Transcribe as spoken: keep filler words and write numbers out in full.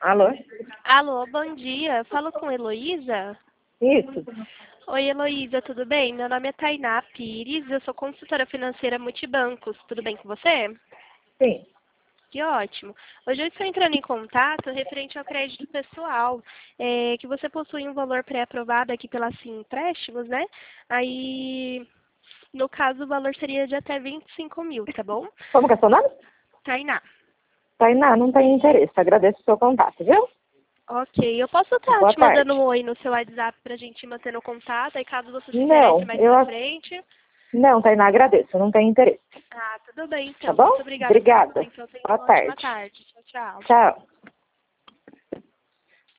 Alô? Alô, bom dia. Falo com Heloísa? Isso. Oi, Heloísa, tudo bem? Meu nome é Tainá Pires, eu sou consultora financeira Multibancos. Tudo bem com você? Sim. Que ótimo. Hoje eu estou entrando em contato referente ao crédito pessoal, é, que você possui um valor pré-aprovado aqui pela Sim Empréstimos, né? Aí, no caso, o valor seria de até vinte e cinco mil, tá bom? Como que é seu nome? Tainá. Tainá, não tem interesse. Agradeço o seu contato, viu? Ok, eu posso estar Boa te mandando tarde. um oi no seu WhatsApp pra gente manter no contato, aí caso você se interesse Não, mais eu... pra ac- frente. Não, Tainá, agradeço. Não tem interesse. Ah, tudo bem Tá então. bom? Muito obrigada por Obrigada. atender. Então, tenha Boa uma ótima tarde. tarde. Tchau, tchau. Tchau.